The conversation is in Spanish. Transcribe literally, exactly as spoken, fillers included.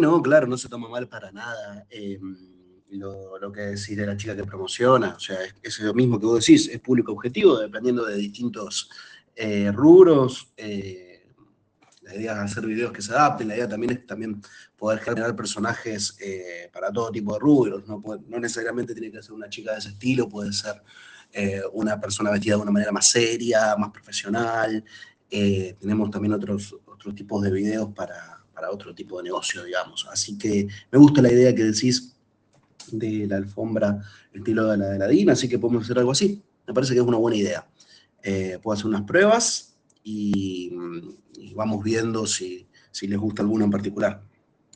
no, claro, no se toma mal para nada. Eh, lo, lo que decís de la chica que promociona, o sea, es, es lo mismo que vos decís, es público objetivo, dependiendo de distintos eh, rubros. Eh, la idea es hacer videos que se adapten, la idea también es también poder generar personajes eh, para todo tipo de rubros, no, puede, no necesariamente tiene que ser una chica de ese estilo, puede ser eh, una persona vestida de una manera más seria, más profesional. Eh, tenemos también otros, otros tipos de videos para, para otro tipo de negocio, digamos. Así que me gusta la idea que decís de la alfombra, el estilo de la de la D I N, así que podemos hacer algo así. Me parece que es una buena idea. Eh, puedo hacer unas pruebas y, y vamos viendo si, si les gusta alguno en particular.